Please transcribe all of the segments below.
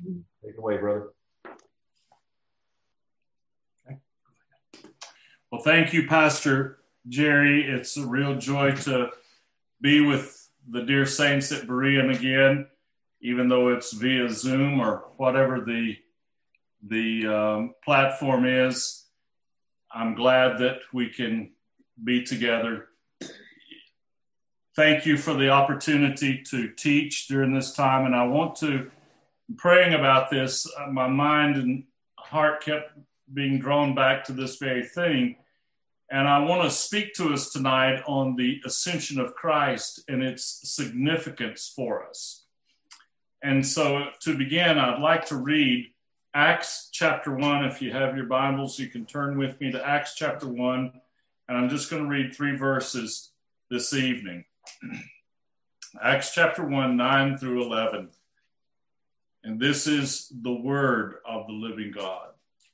Take it away, brother. Okay. Well, thank you, Pastor Jerry. It's a real joy to be with the dear saints at Berean again, even though it's via Zoom or whatever the platform is. I'm glad that we can be together. Thank you for the opportunity to teach during this time, and I want to, praying about this, my mind and heart kept being drawn back to this very thing, and I want to speak to us tonight on the ascension of Christ and its significance for us. And so to begin, I'd like to read Acts chapter 1. If you have your Bibles, you can turn with me to Acts chapter 1, and I'm just going to read 3 verses this evening. Acts chapter 1, 9 through 11. And this is the word of the living God.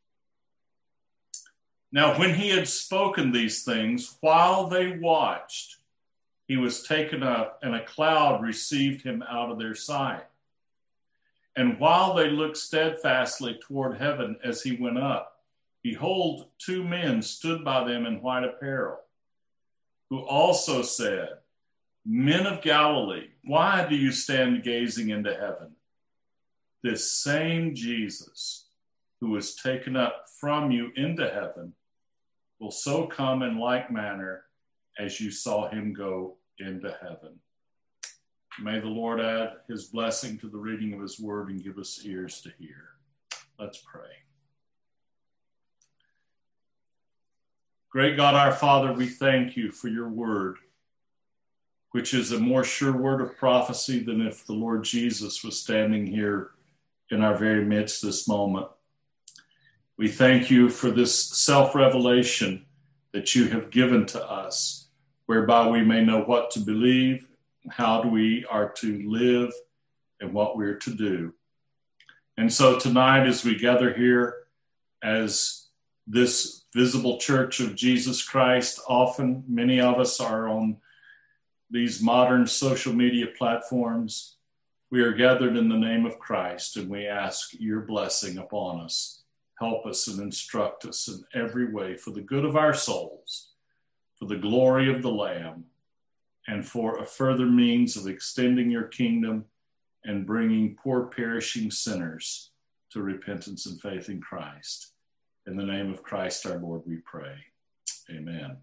Now, when he had spoken these things, while they watched, he was taken up, and a cloud received him out of their sight. And while they looked steadfastly toward heaven as he went up, behold, 2 men stood by them in white apparel, who also said, Men of Galilee, why do you stand gazing into heaven? This same Jesus, who was taken up from you into heaven, will so come in like manner as you saw him go into heaven. May the Lord add his blessing to the reading of his word and give us ears to hear. Let's pray. Great God, our Father, we thank you for your word, which is a more sure word of prophecy than if the Lord Jesus was standing here in our very midst this moment. We thank you for this self-revelation that you have given to us, whereby we may know what to believe, how we are to live, and what we're to do. And so tonight, as we gather here as this visible church of Jesus Christ, often many of us are on these modern social media platforms. We are gathered in the name of Christ, and we ask your blessing upon us. Help us and instruct us in every way for the good of our souls, for the glory of the Lamb, and for a further means of extending your kingdom and bringing poor perishing sinners to repentance and faith in Christ. In the name of Christ our Lord we pray. Amen.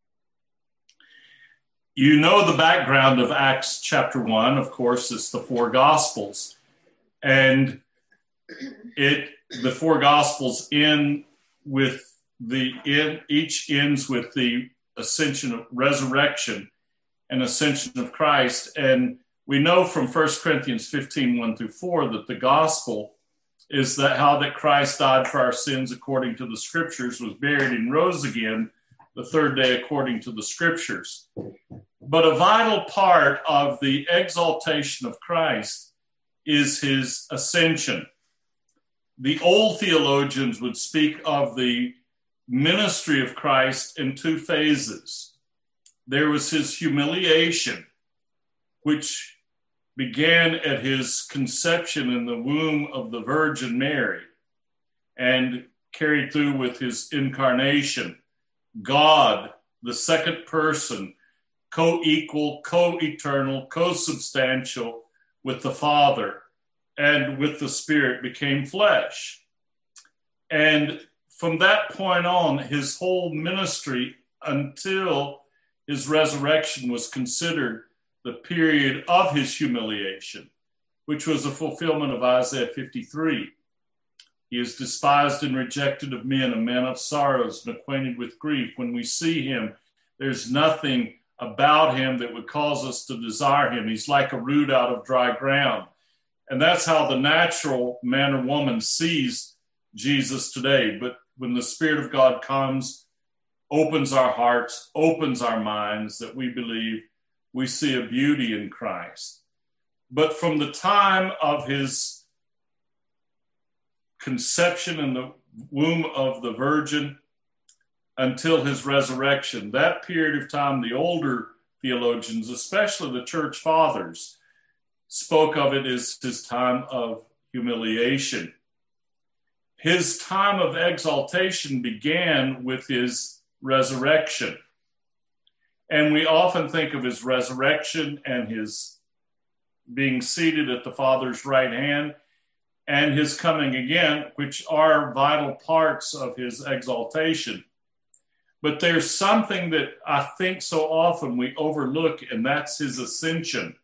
You know the background of Acts chapter 1, of course, it's the 4 Gospels. And the 4 Gospels end with each ends with the ascension, resurrection, and ascension of Christ. And we know from 1 Corinthians 15, 1 through 4, that the gospel is that how that Christ died for our sins according to the scriptures, was buried and rose again the 3rd day according to the scriptures. But a vital part of the exaltation of Christ is his ascension. The old theologians would speak of the ministry of Christ in 2 phases. There was his humiliation, which began at his conception in the womb of the Virgin Mary and carried through with his incarnation. God, the second person, co-equal, co-eternal, co-substantial with the Father and with the Spirit, became flesh. And from that point on, his whole ministry until his resurrection was considered the period of his humiliation, which was a fulfillment of Isaiah 53. He is despised and rejected of men, a man of sorrows and acquainted with grief. When we see him, there's nothing about him that would cause us to desire him. He's like a root out of dry ground. And that's how the natural man or woman sees Jesus today. But when the Spirit of God comes, opens our hearts, opens our minds, that we believe, we see a beauty in Christ. But from the time of his conception in the womb of the Virgin until his resurrection, that period of time, the older theologians, especially the church fathers, spoke of it as his time of humiliation. His time of exaltation began with his resurrection. And we often think of his resurrection and his being seated at the Father's right hand and his coming again, which are vital parts of his exaltation. But there's something that I think so often we overlook, and that's his ascension.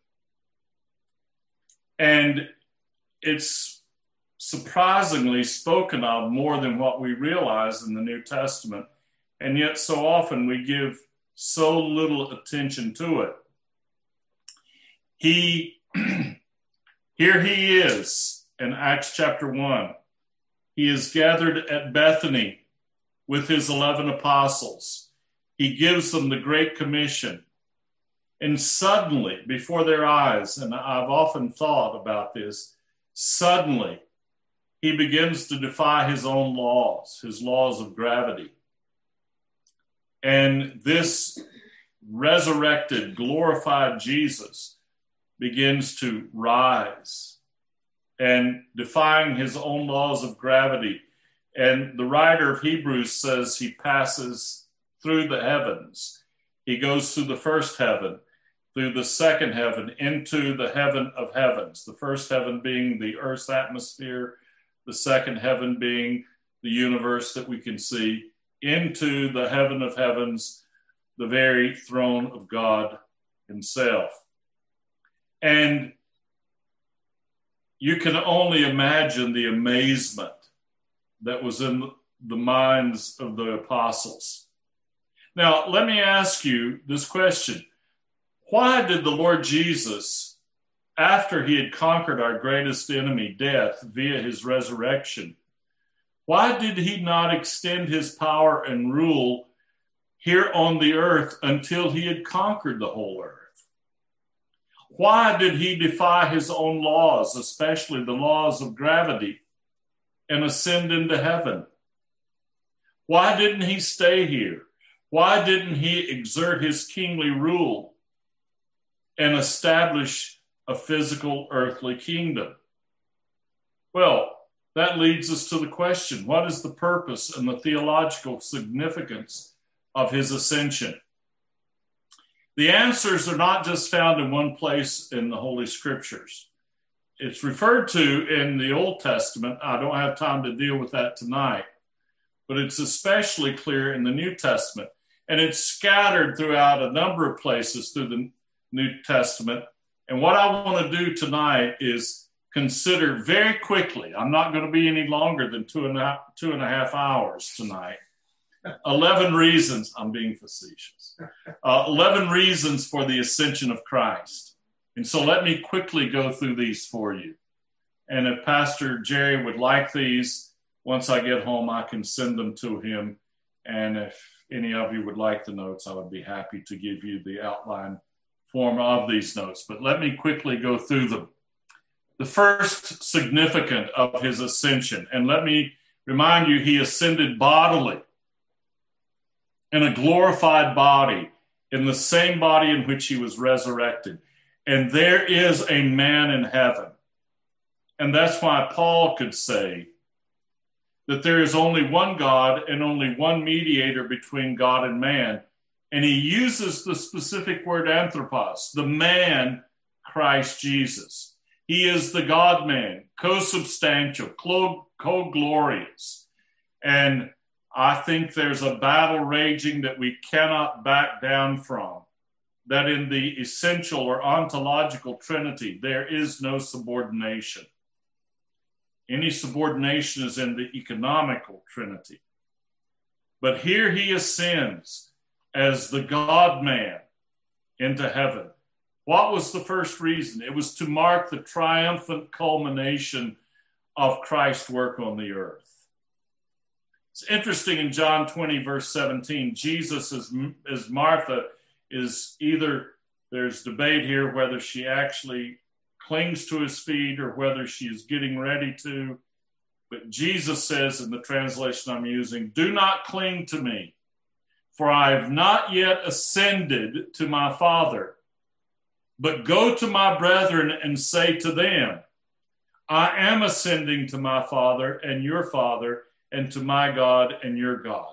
And it's surprisingly spoken of more than what we realize in the New Testament. And yet so often we give so little attention to it. Here he is in Acts chapter 1. He is gathered at Bethany with his 11 apostles. He gives them the Great Commission. And suddenly, before their eyes, and I've often thought about this, suddenly he begins to defy his own laws, his laws of gravity. And this resurrected, glorified Jesus begins to rise and defying his own laws of gravity. And the writer of Hebrews says he passes through the heavens. He goes through the first heaven, through the second heaven, into the heaven of heavens. The first heaven being the earth's atmosphere, the second heaven being the universe that we can see, into the heaven of heavens, the very throne of God himself. And you can only imagine the amazement that was in the minds of the apostles. Now, let me ask you this question. Why did the Lord Jesus, after he had conquered our greatest enemy, death, via his resurrection, why did he not extend his power and rule here on the earth until he had conquered the whole earth? Why did he defy his own laws, especially the laws of gravity, and ascend into heaven? Why didn't he stay here? Why didn't he exert his kingly rule and establish a physical earthly kingdom? Well, that leads us to the question, what is the purpose and the theological significance of his ascension? The answers are not just found in one place in the Holy Scriptures. It's referred to in the Old Testament. I don't have time to deal with that tonight, but it's especially clear in the New Testament. And it's scattered throughout a number of places through the New Testament. And what I want to do tonight is consider very quickly, I'm not going to be any longer than two and a half hours tonight, 11 reasons, I'm being facetious, 11 reasons for the ascension of Christ. And so let me quickly go through these for you. And if Pastor Jerry would like these, once I get home, I can send them to him. And if any of you would like the notes, I would be happy to give you the outline form of these notes. But let me quickly go through them. The first significant of his ascension, and let me remind you, he ascended bodily in a glorified body, in the same body in which he was resurrected. And there is a man in heaven. And that's why Paul could say that there is only one God and only one mediator between God and man. And he uses the specific word anthropos, the man, Christ Jesus. He is the God-man, co-substantial, co-glorious. And I think there's a battle raging that we cannot back down from, that in the essential or ontological Trinity, there is no subordination. Any subordination is in the economical Trinity. But here he ascends as the God-man into heaven. What was the first reason? It was to mark the triumphant culmination of Christ's work on the earth. It's interesting in John 20, verse 17, Jesus, as Martha, is either, there's debate here whether she actually clings to his feet or whether she is getting ready to. But Jesus says in the translation I'm using, do not cling to me, for I have not yet ascended to my Father. But go to my brethren and say to them, I am ascending to my Father and your Father, and to my God and your God.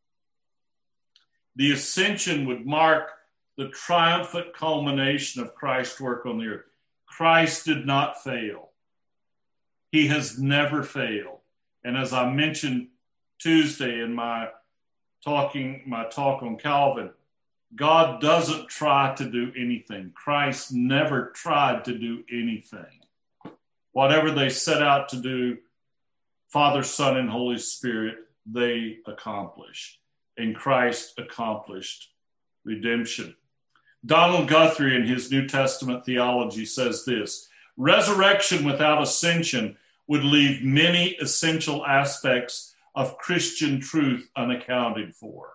The ascension would mark the triumphant culmination of Christ's work on the earth. Christ did not fail. He has never failed. And as I mentioned Tuesday in my talk on Calvin, God doesn't try to do anything. Christ never tried to do anything. Whatever they set out to do, Father, Son, and Holy Spirit, they accomplish. And Christ accomplished redemption. Donald Guthrie, in his New Testament theology, says this: resurrection without ascension would leave many essential aspects of Christian truth unaccounted for.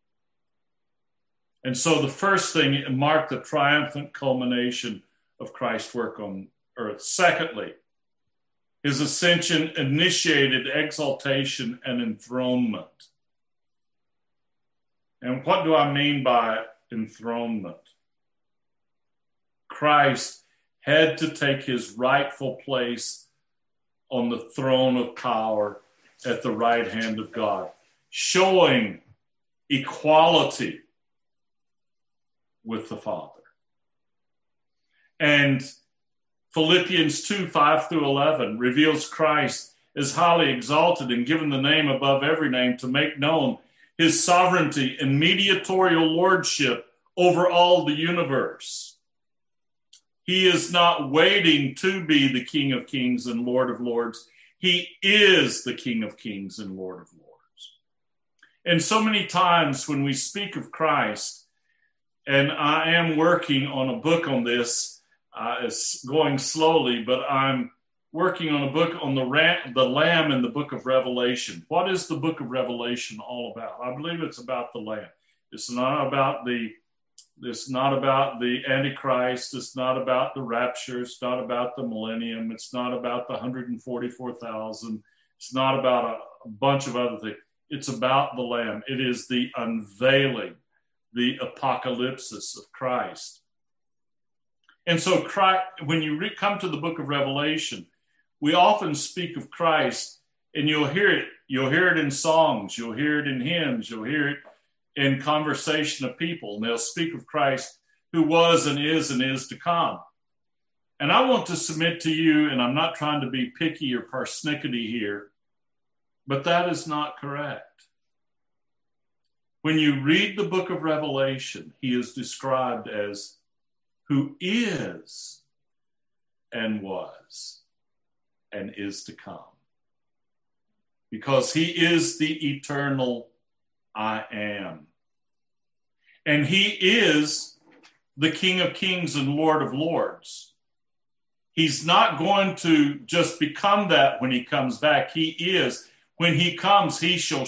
And so the first thing, it marked the triumphant culmination of Christ's work on earth. Secondly, his ascension initiated exaltation and enthronement. And what do I mean by enthronement? Christ had to take his rightful place on the throne of power at the right hand of God, showing equality with the Father. And Philippians 2, 5 through 11 reveals Christ as highly exalted and given the name above every name to make known his sovereignty and mediatorial lordship over all the universe. He is not waiting to be the King of Kings and Lord of Lords. He is the King of Kings and Lord of Lords. And so many times when we speak of Christ, and I am working on a book on this, it's going slowly, but I'm working on a book on the Lamb in the book of Revelation. What is the book of Revelation all about? I believe it's about the Lamb. It's not about the Antichrist. It's not about the rapture. It's not about the millennium. It's not about the 144,000. It's not about a bunch of other things. It's about the Lamb. It is the unveiling, the apocalypsis of Christ. And so Christ, when you come to the book of Revelation, we often speak of Christ, and you'll hear it. You'll hear it in songs. You'll hear it in hymns. You'll hear it in conversation of people. And they'll speak of Christ who was and is to come. And I want to submit to you, and I'm not trying to be picky or persnickety here, but that is not correct. When you read the book of Revelation, he is described as who is and was and is to come. Because he is the eternal I am. And he is the King of Kings and Lord of Lords. He's not going to just become that when he comes back. He is. When he comes, he shall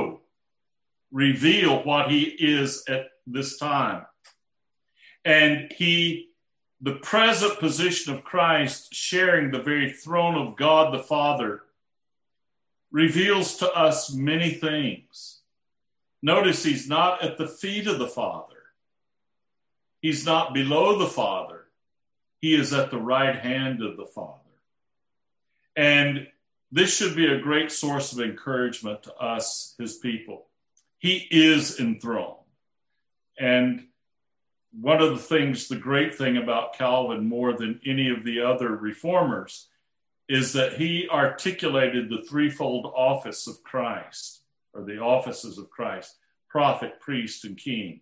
reveal what he is at this time. And the present position of Christ, sharing the very throne of God the Father, reveals to us many things. Notice he's not at the feet of the Father. He's not below the Father. He is at the right hand of the Father. And this should be a great source of encouragement to us, his people. He is enthroned. And one of the things, the great thing about Calvin more than any of the other reformers, is that he articulated the threefold office of Christ, or the offices of Christ: prophet, priest, and king.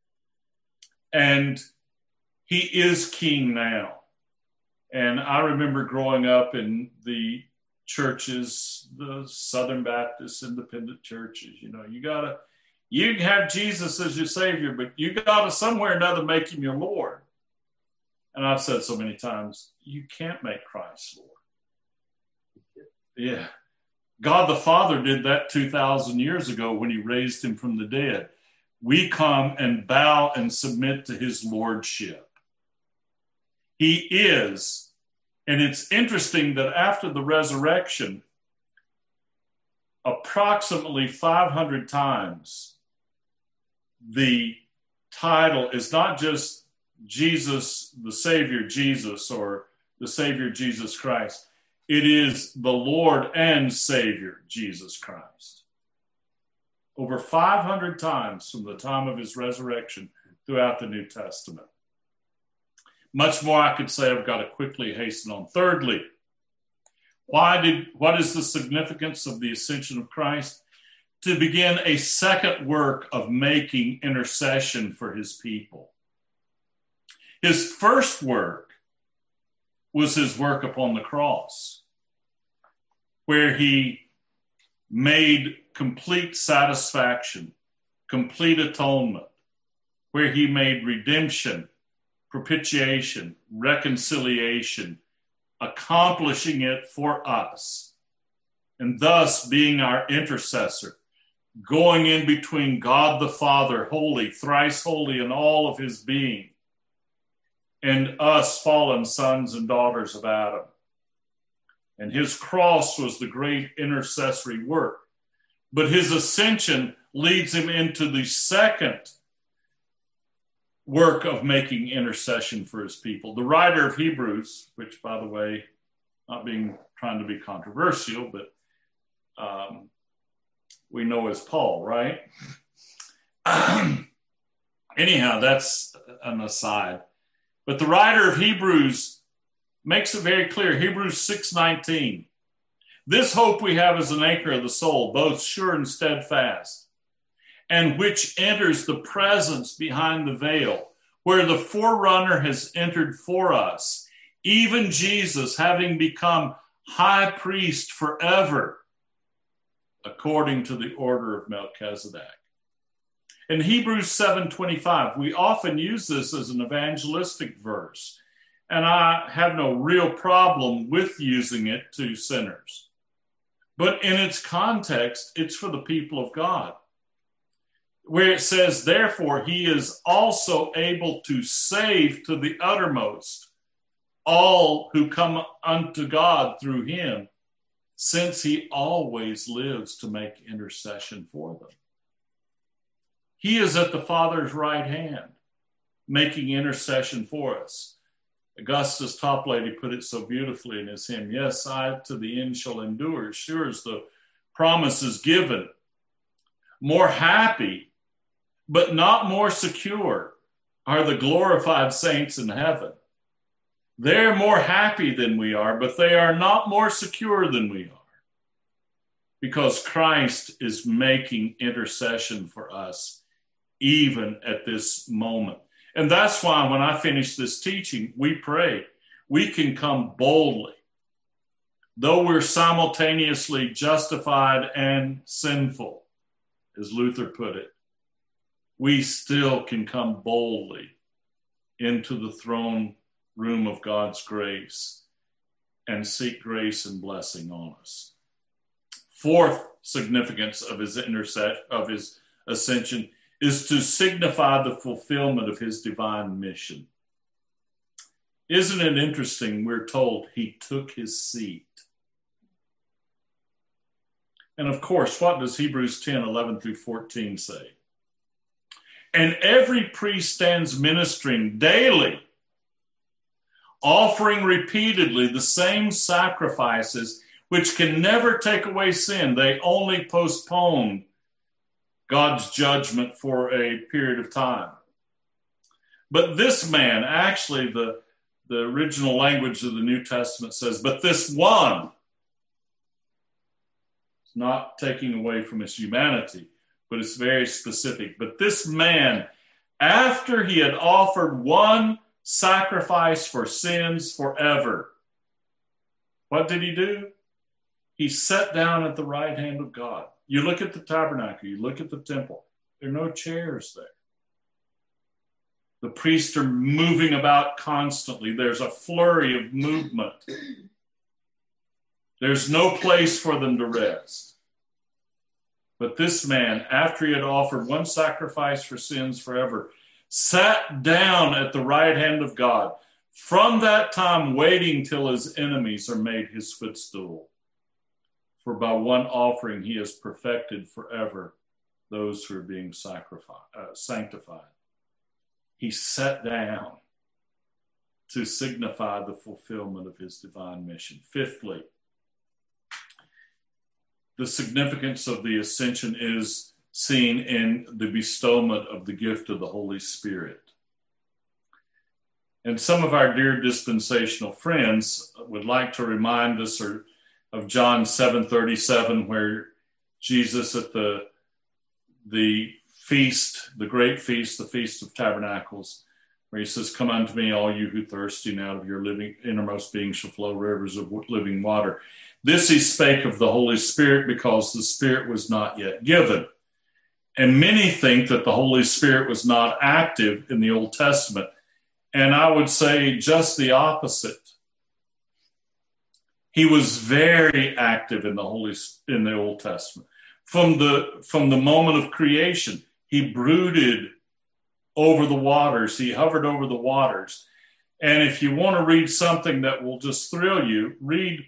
And he is king now. And I remember growing up in the churches, the Southern Baptist independent churches, you can have Jesus as your Savior, but you got to somewhere or another make him your Lord. And I've said so many times, you can't make Christ Lord. Yeah. God the Father did that 2,000 years ago when he raised him from the dead. We come and bow and submit to his lordship. He is. And it's interesting that after the resurrection, approximately 500 times, the title is not just Jesus, the Savior Jesus, or the Savior Jesus Christ. It is the Lord and Savior, Jesus Christ. Over 500 times from the time of his resurrection throughout the New Testament. Much more I could say. I've got to quickly hasten on. Thirdly, what is the significance of the ascension of Christ? To begin a second work of making intercession for his people. His first work was his work upon the cross, where he made complete satisfaction, complete atonement, where he made redemption, propitiation, reconciliation, accomplishing it for us, and thus being our intercessor, going in between God the Father, holy, thrice holy in all of his being, and us fallen sons and daughters of Adam. And his cross was the great intercessory work. But his ascension leads him into the second work of making intercession for his people. The writer of Hebrews, which, by the way, not trying to be controversial, but we know as Paul, right? Anyhow, that's an aside. But the writer of Hebrews makes it very clear. Hebrews 6:19. This hope we have as an anchor of the soul, both sure and steadfast, and which enters the presence behind the veil, where the forerunner has entered for us, even Jesus having become high priest forever, according to the order of Melchizedek. In Hebrews 7:25, we often use this as an evangelistic verse, and I have no real problem with using it to sinners. But in its context, it's for the people of God, where it says, therefore, he is also able to save to the uttermost all who come unto God through him, since he always lives to make intercession for them. He is at the Father's right hand, making intercession for us. Augustus Toplady put it so beautifully in his hymn, yes, I to the end shall endure, sure as the promise is given. More happy, but not more secure, are the glorified saints in heaven. They're more happy than we are, but they are not more secure than we are, because Christ is making intercession for us even at this moment. And that's why when I finish this teaching, we pray we can come boldly. Though we're simultaneously justified and sinful, as Luther put it, we still can come boldly into the throne room of God's grace and seek grace and blessing on us. Fourth significance of his ascension is to signify the fulfillment of his divine mission. Isn't it interesting? We're told he took his seat. And of course, what does Hebrews 10:11-14 say? And every priest stands ministering daily, offering repeatedly the same sacrifices, which can never take away sin. They only postpone God's judgment for a period of time. But this man, actually the original language of the New Testament says, but this one, it's not taking away from his humanity, but it's very specific. But this man, after he had offered one sacrifice for sins forever, what did he do? He sat down at the right hand of God. You look at the tabernacle, you look at the temple, there are no chairs there. The priests are moving about constantly. There's a flurry of movement. There's no place for them to rest. But this man, after he had offered one sacrifice for sins forever, sat down at the right hand of God, from that time waiting till his enemies are made his footstool. For by one offering he has perfected forever those who are being sanctified. He sat down to signify the fulfillment of his divine mission. Fifthly, the significance of the ascension is seen in the bestowment of the gift of the Holy Spirit. And some of our dear dispensational friends would like to remind us of John 7:37, where Jesus at the feast, the great feast, the Feast of Tabernacles, where he says, "Come unto me, all you who thirsty, and out of your living innermost being shall flow rivers of living water." This he spake of the Holy Spirit, because the Spirit was not yet given. And many think that the Holy Spirit was not active in the Old Testament. And I would say just the opposite. He was very active in the Old Testament. From the moment of creation, he brooded over the waters. He hovered over the waters. And if you want to read something that will just thrill you, read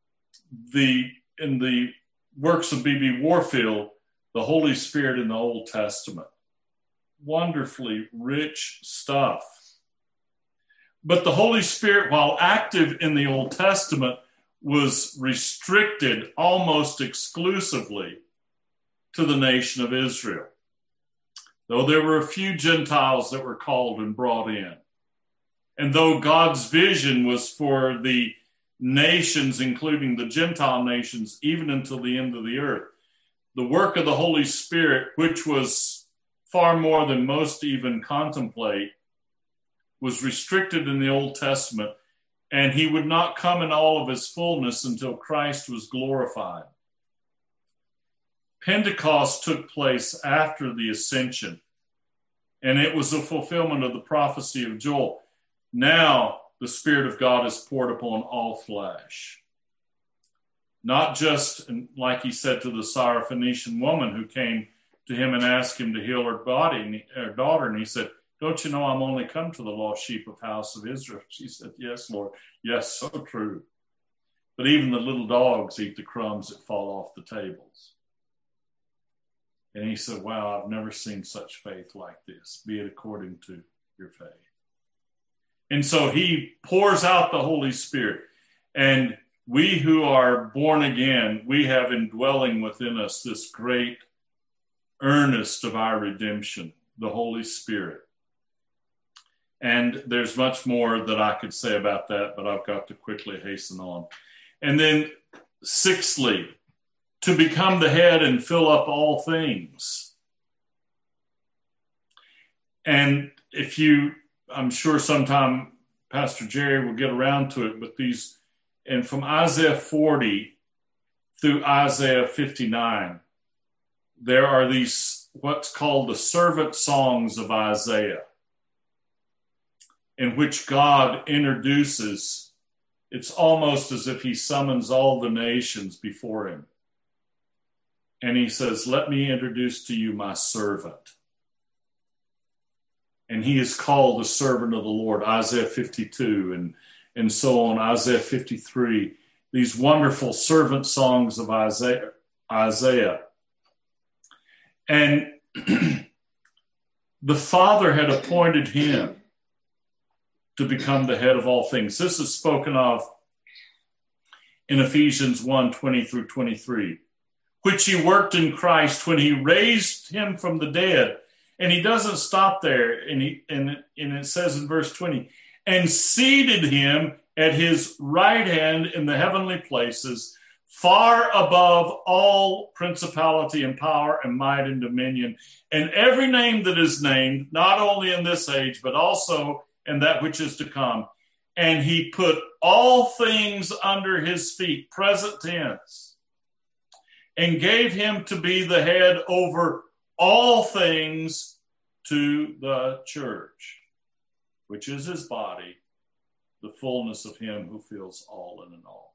in the works of B.B. Warfield, the Holy Spirit in the Old Testament. Wonderfully rich stuff. But the Holy Spirit, while active in the Old Testament, was restricted almost exclusively to the nation of Israel. Though there were a few Gentiles that were called and brought in. And though God's vision was for the nations, including the Gentile nations, even until the end of the earth, the work of the Holy Spirit, which was far more than most even contemplate, was restricted in the Old Testament, and he would not come in all of his fullness until Christ was glorified. Pentecost took place after the ascension, and it was a fulfillment of the prophecy of Joel. Now the Spirit of God is poured upon all flesh. Not just, like he said to the Syrophoenician woman who came to him and asked him to heal her daughter, and he said, "Don't you know I'm only come to the lost sheep of house of Israel?" She said, "Yes, Lord. Yes, so true. But even the little dogs eat the crumbs that fall off the tables." And he said, "Wow, I've never seen such faith like this. Be it according to your faith." And so he pours out the Holy Spirit. And we who are born again, we have indwelling within us this great earnest of our redemption, the Holy Spirit. And there's much more that I could say about that, but I've got to quickly hasten on. And then sixthly, to become the head and fill up all things. And I'm sure sometime Pastor Jerry will get around to it, but and from Isaiah 40 through Isaiah 59, there are these, what's called the servant songs of Isaiah, in which God introduces, it's almost as if he summons all the nations before him. And he says, "Let me introduce to you my servant." And he is called the servant of the Lord, Isaiah 52 and so on, Isaiah 53. These wonderful servant songs of Isaiah. And the Father had appointed him to become the head of all things. This is spoken of in Ephesians 1:20 through 23, which he worked in Christ when he raised him from the dead. And he doesn't stop there. And it says in verse 20, and seated him at his right hand in the heavenly places, far above all principality and power and might and dominion, and every name that is named, not only in this age, but also in that which is to come. And he put all things under his feet, present tense, and gave him to be the head over all things to the church, which is his body, the fullness of him who fills all in all.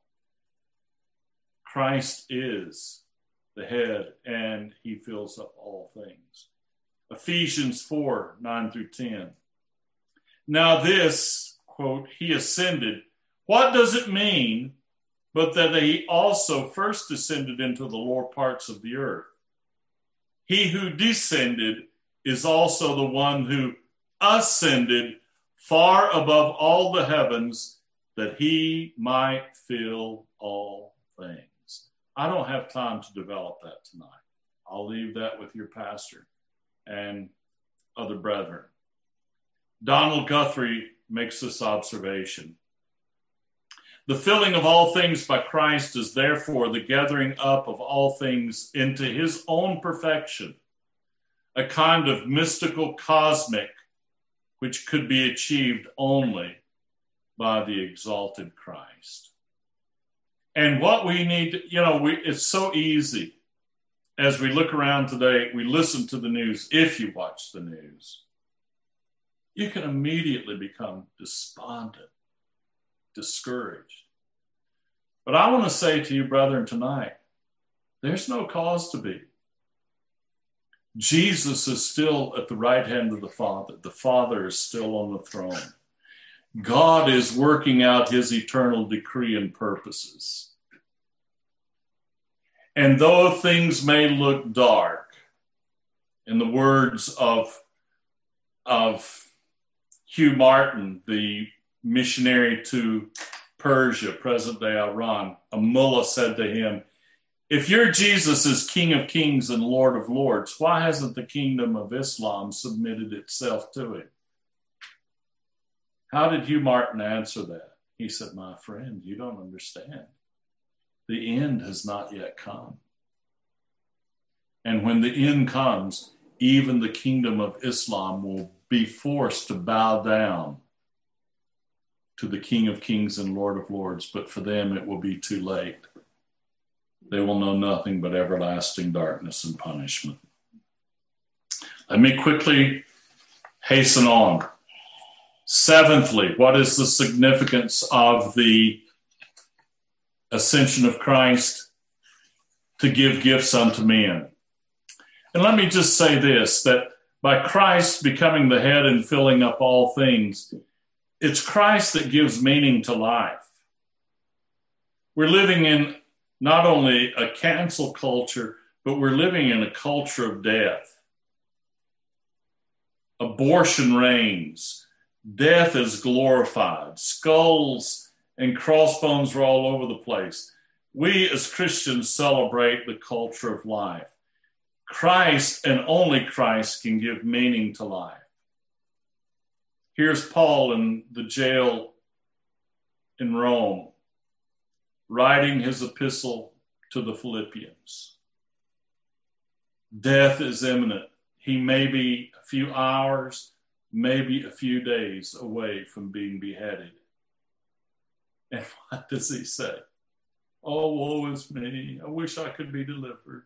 Christ is the head, and he fills up all things. Ephesians 4:9 through 10. Now this, quote, he ascended. What does it mean but that he also first descended into the lower parts of the earth? He who descended is also the one who ascended far above all the heavens, that he might fill all things. I don't have time to develop that tonight. I'll leave that with your pastor and other brethren. Donald Guthrie makes this observation. The filling of all things by Christ is therefore the gathering up of all things into his own perfection, a kind of mystical cosmic which could be achieved only by the exalted Christ. And what we need, it's so easy as we look around today, we listen to the news, if you watch the news, you can immediately become despondent, discouraged. But I want to say to you, brethren, tonight, there's no cause to be. Jesus is still at the right hand of the Father. The Father is still on the throne. God is working out his eternal decree and purposes. And though things may look dark, in the words of Hugh Martin, the missionary to Persia, present-day Iran, a mullah said to him, if your Jesus is King of Kings and Lord of Lords, why hasn't the kingdom of Islam submitted itself to him? How did Hugh Martin answer that? He said, my friend, you don't understand. The end has not yet come. And when the end comes, even the kingdom of Islam will be forced to bow down to the King of Kings and Lord of Lords, but for them it will be too late. They will know nothing but everlasting darkness and punishment. Let me quickly hasten on. Seventhly, what is the significance of the ascension of Christ? To give gifts unto men. And let me just say this, that by Christ becoming the head and filling up all things, it's Christ that gives meaning to life. We're living in not only a cancel culture, but we're living in a culture of death. Abortion reigns. Death is glorified. Skulls and crossbones are all over the place. We as Christians celebrate the culture of life. Christ and only Christ can give meaning to life. Here's Paul in the jail in Rome, writing his epistle to the Philippians. Death is imminent. He may be a few hours, maybe a few days away from being beheaded. And what does he say? Oh, woe is me. I wish I could be delivered.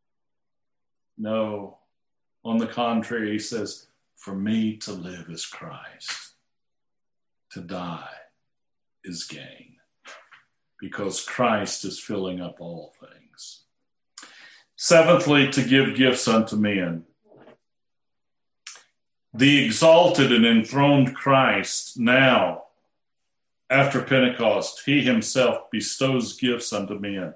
No, on the contrary, he says, for me to live is Christ. To die is gain. Because Christ is filling up all things. Seventhly, to give gifts unto men. The exalted and enthroned Christ now, after Pentecost, he himself bestows gifts unto men.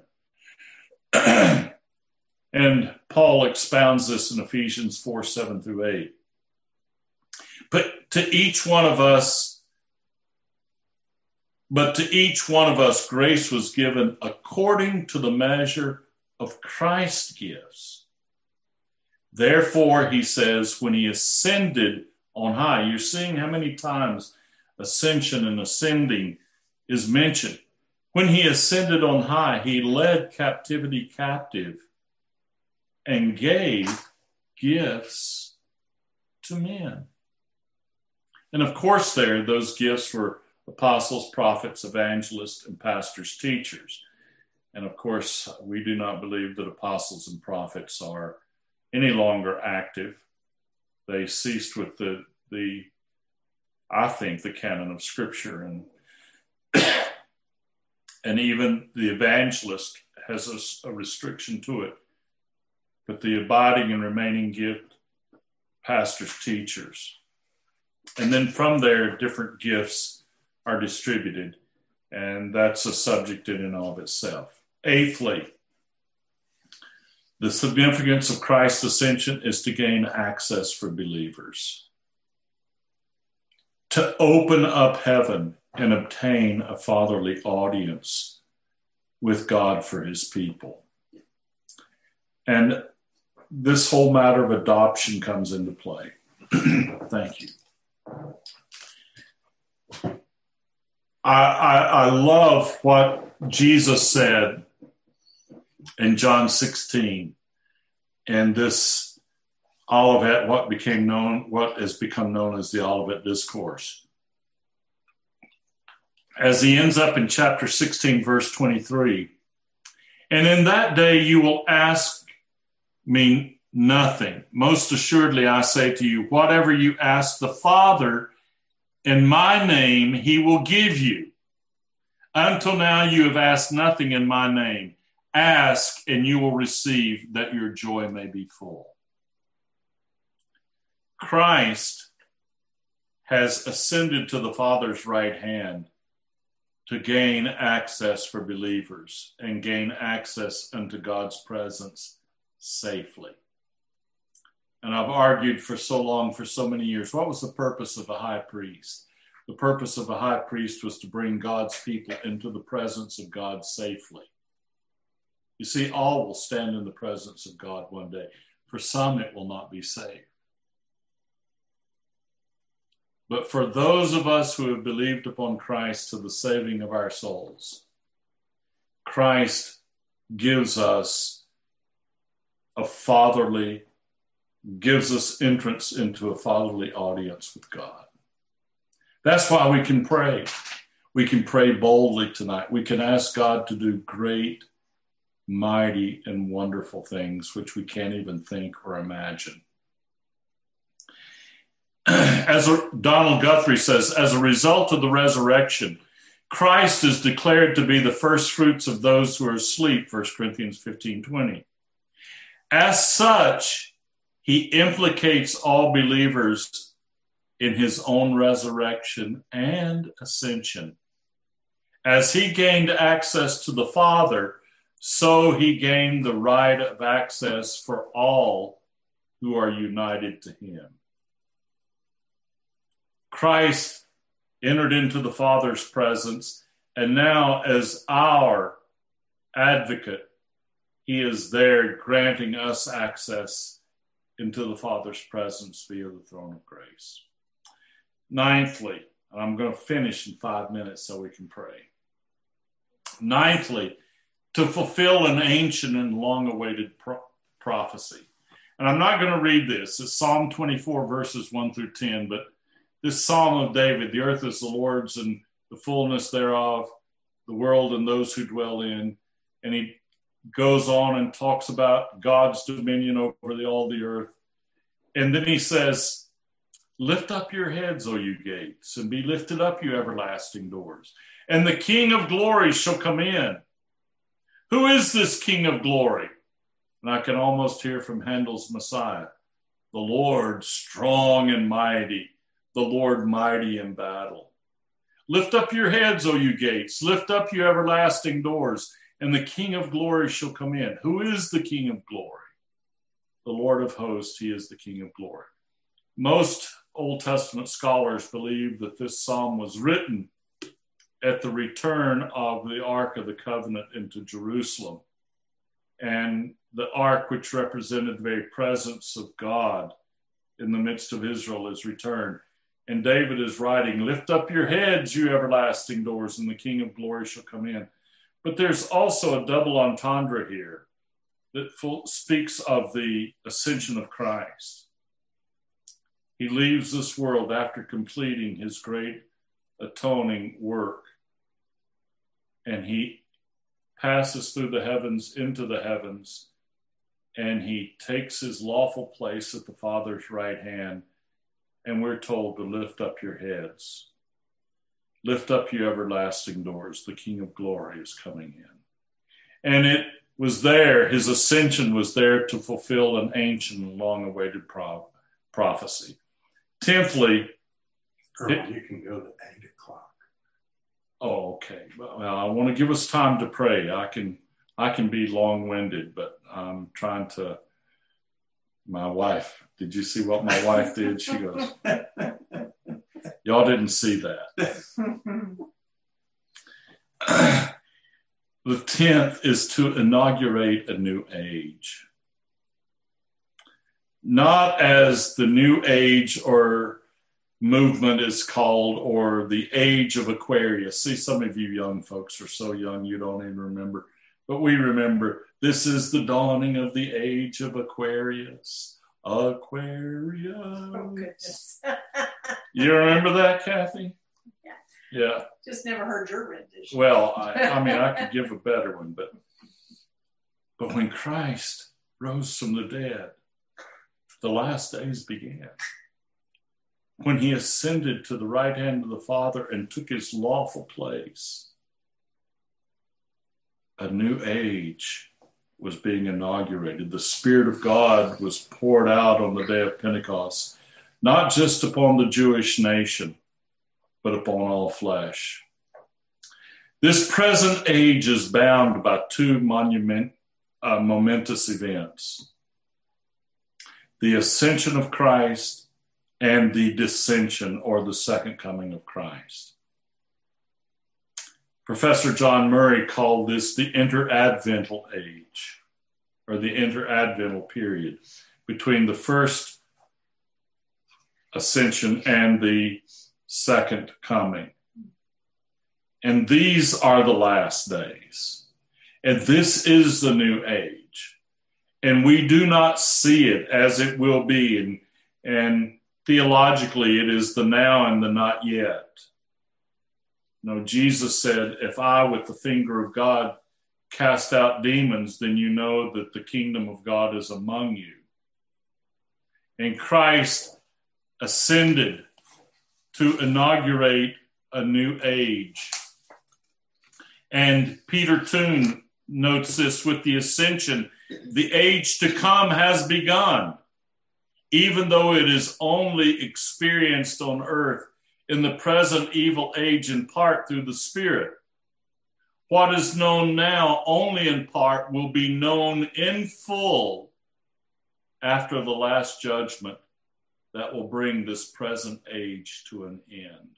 And Paul expounds this in Ephesians 4:7-8. But to each one of us, grace was given according to the measure of Christ's gifts. Therefore, he says, when he ascended on high, you're seeing how many times ascension and ascending is mentioned. When he ascended on high, he led captivity captive and gave gifts to men. And of course, those gifts were apostles, prophets, evangelists, and pastors, teachers. And of course, we do not believe that apostles and prophets are any longer active. They ceased with the canon of Scripture, and even the evangelist has a restriction to it. But the abiding and remaining gift, pastors, teachers. And then from there, different gifts are distributed. And that's a subject in and of itself. Eighthly, the significance of Christ's ascension is to gain access for believers. To open up heaven and obtain a fatherly audience with God for his people. And this whole matter of adoption comes into play. Thank you. I love what Jesus said in John 16, and this Olivet, what has become known as the Olivet Discourse. As he ends up in chapter 16, verse 23, and in that day you will ask me nothing. Most assuredly, I say to you, whatever you ask the Father in my name, he will give you. Until now, you have asked nothing in my name. Ask, and you will receive, that your joy may be full. Christ has ascended to the Father's right hand to gain access for believers and gain access unto God's presence safely. And I've argued for so long, for so many years, what was the purpose of a high priest? The purpose of a high priest was to bring God's people into the presence of God safely. You see, all will stand in the presence of God one day. For some, it will not be safe. But for those of us who have believed upon Christ to the saving of our souls, Christ gives us gives us entrance into a fatherly audience with God. That's why we can pray. We can pray boldly tonight. We can ask God to do great, mighty, and wonderful things which we can't even think or imagine. As Donald Guthrie says, as a result of the resurrection, Christ is declared to be the first fruits of those who are asleep, 1 Corinthians 15:20. As such, he implicates all believers in his own resurrection and ascension. As he gained access to the Father, so he gained the right of access for all who are united to him. Christ entered into the Father's presence, and now as our advocate, he is there granting us access into the Father's presence via the throne of grace. Ninthly, and I'm going to finish in 5 minutes so we can pray. Ninthly, to fulfill an ancient and long-awaited prophecy. And I'm not going to read this. It's Psalm 24, verses 1 through 10, but this Psalm of David, the earth is the Lord's and the fullness thereof, the world and those who dwell in. And he goes on and talks about God's dominion over all the earth. And then he says, lift up your heads, O you gates, and be lifted up, you everlasting doors. And the King of glory shall come in. Who is this King of glory? And I can almost hear from Handel's Messiah, the Lord strong and mighty, the Lord mighty in battle. Lift up your heads, O you gates. Lift up, you everlasting doors, and the King of glory shall come in. Who is the King of glory? The Lord of hosts, he is the King of glory. Most Old Testament scholars believe that this psalm was written at the return of the Ark of the Covenant into Jerusalem. And the Ark, which represented the very presence of God in the midst of Israel, is returned. And David is writing, lift up your heads, you everlasting doors, and the King of glory shall come in. But there's also a double entendre here that speaks of the ascension of Christ. He leaves this world after completing his great atoning work. And he passes through the heavens into the heavens, and he takes his lawful place at the Father's right hand. And we're told to lift up your heads. Lift up your everlasting doors. The King of glory is coming in. And it was there, his ascension was there to fulfill an ancient and long-awaited prophecy. Tenthly, you can go to 8 o'clock. Oh, okay. Well, I want to give us time to pray. I can be long-winded, but I'm trying to. My wife. Did you see what my wife did? She goes, y'all didn't see that. The 10th is to inaugurate a new age. not as the New Age or movement is called, or the age of Aquarius. See, some of you young folks are so young you don't even remember, but we remember. This is the dawning of the age of Aquarius. Aquarius. Oh, goodness. You remember that, Kathy? Yeah. Yeah. Just never heard your rendition. Well, I mean, I could give a better one, but when Christ rose from the dead, the last days began. When he ascended to the right hand of the Father and took his lawful place, a new age was being inaugurated. The Spirit of God was poured out on the day of Pentecost, not just upon the Jewish nation, but upon all flesh. This present age is bound by two momentous events: the ascension of Christ and the descension, or the second coming of Christ. Professor John Murray called this the interadvental age, or the interadvental period, between the first ascension and the second coming. And these are the last days. And this is the new age. And we do not see it as it will be. And theologically, it is the now and the not yet. No, Jesus said, if I, with the finger of God, cast out demons, then you know that the kingdom of God is among you. And Christ ascended to inaugurate a new age. And Peter Toon notes this: with the ascension, the age to come has begun, even though it is only experienced on earth in the present evil age in part through the Spirit. What is known now only in part will be known in full after the last judgment that will bring this present age to an end.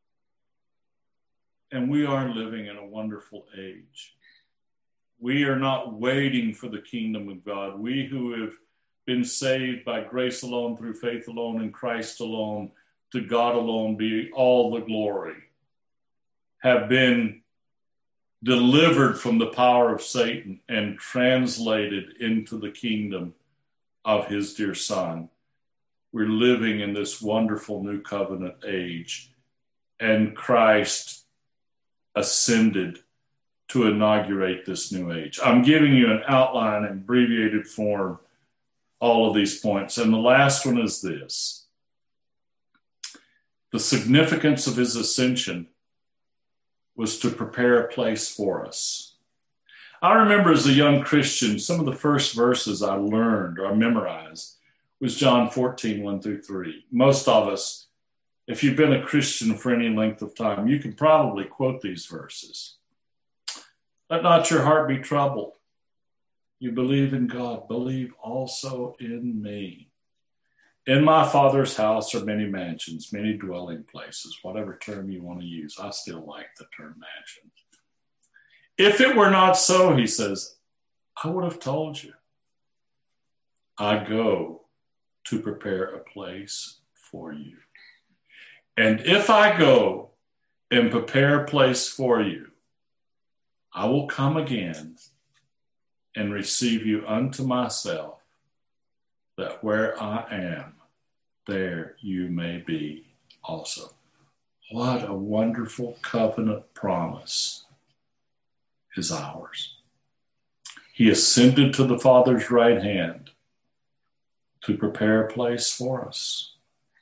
And we are living in a wonderful age. We are not waiting for the kingdom of God. We who have been saved by grace alone, through faith alone, in Christ alone, to God alone be all the glory, have been delivered from the power of Satan and translated into the kingdom of his dear Son. We're living in this wonderful new covenant age, and Christ ascended to inaugurate this new age. I'm giving you an outline in abbreviated form, all of these points. And the last one is this: the significance of his ascension was to prepare a place for us. I remember as a young Christian, some of the first verses I learned or I memorized was John 14, 1-3. Most of us, if you've been a Christian for any length of time, you can probably quote these verses. Let not your heart be troubled. You believe in God, believe also in me. In my Father's house are many mansions, many dwelling places, whatever term you want to use. I still like the term mansion. If it were not so, he says, I would have told you. I go to prepare a place for you. And if I go and prepare a place for you, I will come again and receive you unto myself, that where I am, there you may be also. What a wonderful covenant promise is ours. He ascended to the Father's right hand to prepare a place for us.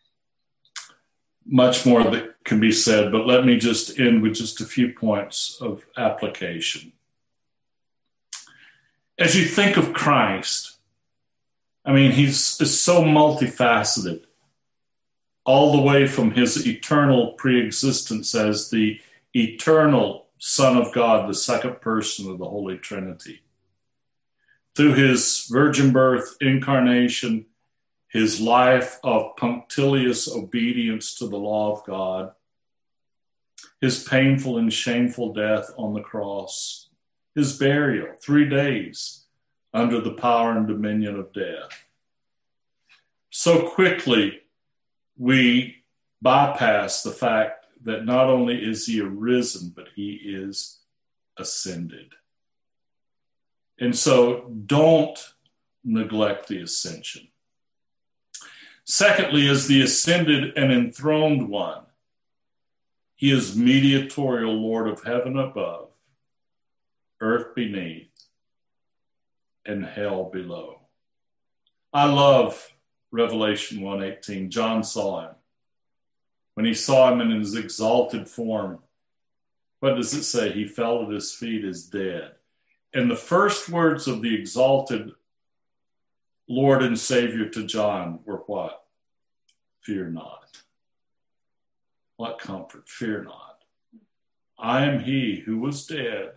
Much more that can be said, but let me just end with just a few points of application. As you think of Christ, I mean, he's so multifaceted, all the way from his eternal preexistence as the eternal Son of God, the second person of the Holy Trinity, through his virgin birth, incarnation, his life of punctilious obedience to the law of God, his painful and shameful death on the cross, his burial, 3 days under the power and dominion of death, So quickly we bypass the fact that not only is he arisen, but he is ascended. And so don't neglect the ascension. Secondly, as the ascended and enthroned one, he is mediatorial Lord of heaven above, earth beneath, and hell below. I love Revelation 1:18. John saw him. When he saw him in his exalted form, what does it say? He fell at his feet as dead. And the first words of the exalted Lord and Savior to John were what? Fear not. What comfort? Fear not. I am he who was dead.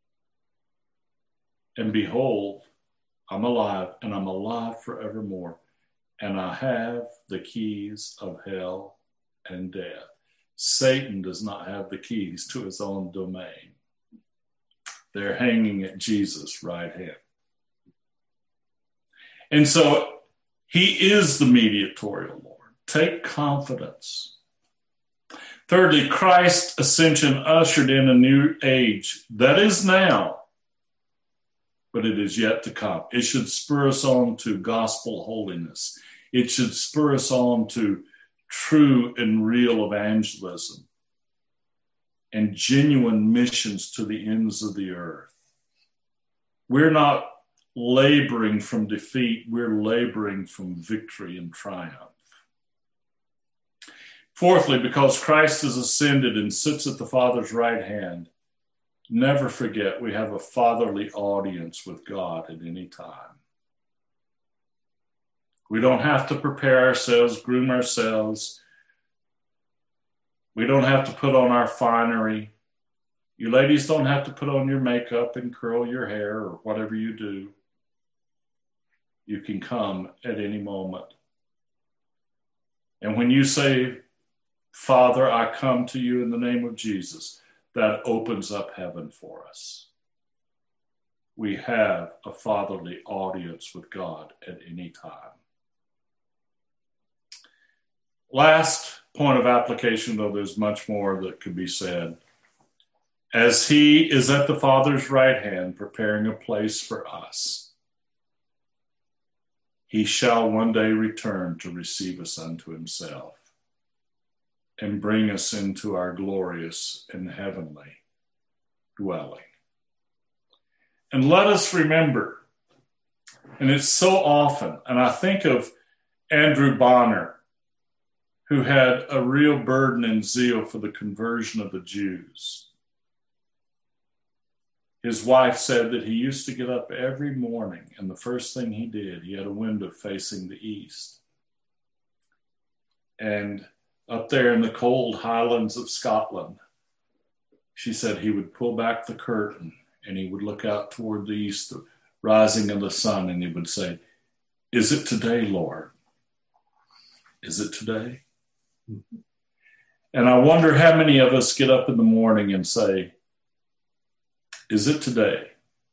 And behold, I'm alive, and I'm alive forevermore. And I have the keys of hell and death. Satan does not have the keys to his own domain. They're hanging at Jesus' right hand. And so he is the mediatorial Lord. Take confidence. Thirdly, Christ's ascension ushered in a new age that is now, but it is yet to come. It should spur us on to gospel holiness. It should spur us on to true and real evangelism and genuine missions to the ends of the earth. We're not laboring from defeat, we're laboring from victory and triumph. Fourthly, because Christ has ascended and sits at the Father's right hand, never forget we have a fatherly audience with God at any time. We don't have to prepare ourselves, groom ourselves. We don't have to put on our finery. You ladies don't have to put on your makeup and curl your hair or whatever you do. You can come at any moment. And when you say, Father, I come to you in the name of Jesus, that opens up heaven for us. We have a fatherly audience with God at any time. Last point of application, though there's much more that could be said. As he is at the Father's right hand, preparing a place for us, he shall one day return to receive us unto himself and bring us into our glorious and heavenly dwelling. And let us remember, and it's so often, and I think of Andrew Bonner, who had a real burden and zeal for the conversion of the Jews. His wife said that he used to get up every morning, and the first thing he did, he had a window facing the east. And up there in the cold highlands of Scotland, she said he would pull back the curtain and he would look out toward the east, the rising of the sun, and he would say, "Is it today, Lord? Is it today?" And I wonder how many of us get up in the morning and say, "Is it today?"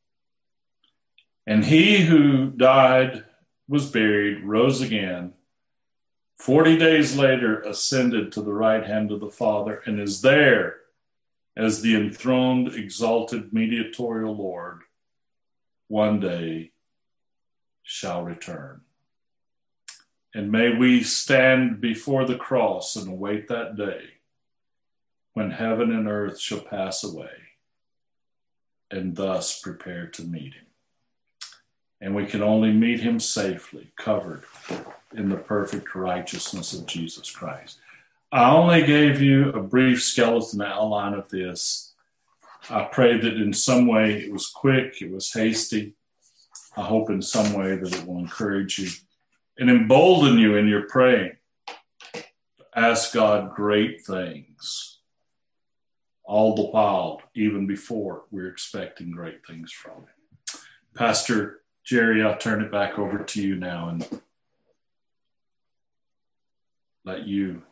And he who died, was buried, rose again, 40 days later ascended to the right hand of the Father, and is there as the enthroned, exalted, mediatorial Lord, one day shall return. And may we stand before the cross and await that day when heaven and earth shall pass away, and thus prepare to meet him. And we can only meet him safely, covered in the perfect righteousness of Jesus Christ. I only gave you a brief skeleton outline of this. I pray that in some way it was quick, it was hasty. I hope in some way that it will encourage you and embolden you in your praying to ask God great things, all the while, even before we're expecting great things from him. Pastor Jerry, I'll turn it back over to you now and let you